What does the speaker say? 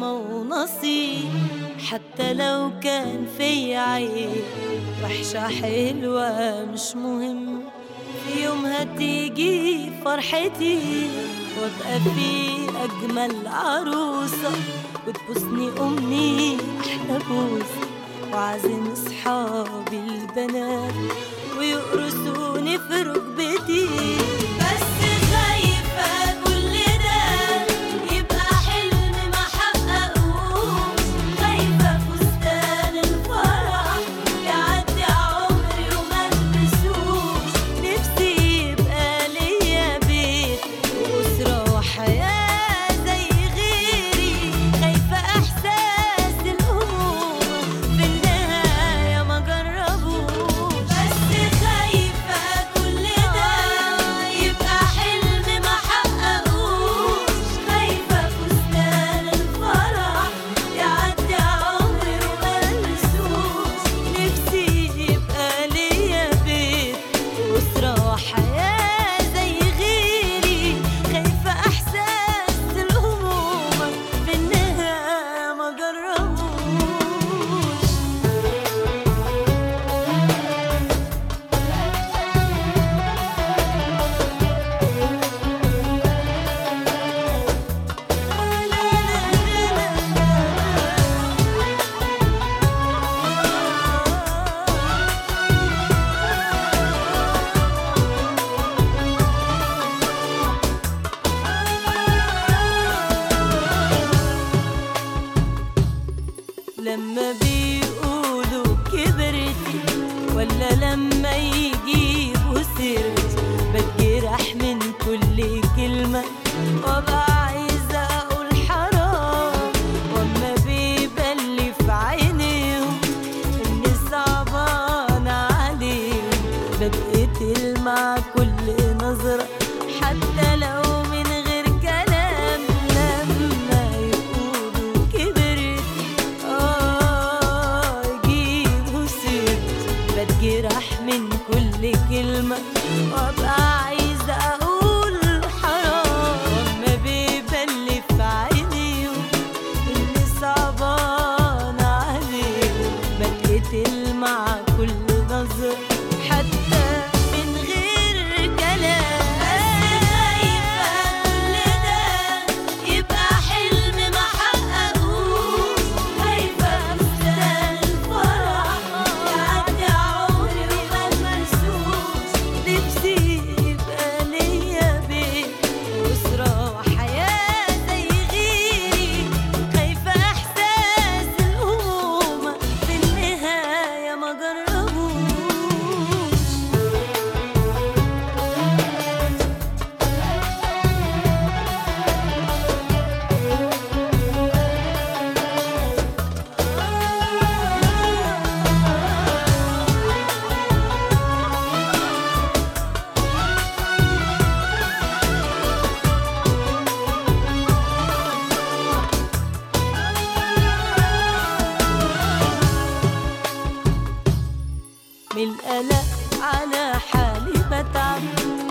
رحمة ونصيب، حتى لو كان في عيب وحشة حلوة مش مهم. في يوم هتيجي فرحتي وابقى في أجمل عروسة، وتبوسني أمي أحلى بوسة، وعازم صحابي البنات ويقرصوني في ركبتي. بس خايفة كل ده يبقى حلم ما حققوش، خايفة فستان الفرح يعدي عمري وما البسوش. نفسي يبقى ليا بيت وأسرة وحياة زي غيري، خايفة إحساس الأمومة في النهاية ما جربوش. بس خايفة كل ده يبقى حلم ما حققوش، خايفة فستان الفرح يعدي عمري وما البسوش. نفسي يبقى ليا بيت وأسرة وحياة زي غيري، خايفة إحساس الأمومة في النهاية ما جربوش. لما بيقولوا كبرتي ولا لما يجيبوا سيرتي، بتجرح من كل كلمة وابقى عايزة اقول حرام. واما بيبلي في عينيهم اني صعبانة عليهم، بتقتل مع كل نظرة حتى لو من غير كلام. لما يقولوا كبرتي يجيبوا سيرتي، بتجرح من كل كلمة وابقى عايزة اقول حرام. واما بيبلي في عينيهم اني صعبانة عليهم، بتقتل مع كل نظرة حتى من غير كلام. خايفة كل ده يبقى حلم ما حققوش، خايفة فستان الفرح يعدي عمري وما البسوش. نفسي يبقى ليا بيت وأسرة وحياة زي غيري، خايفة إحساس الأمومة في النهاية ما جربوش. من القلق على حالي بتعب،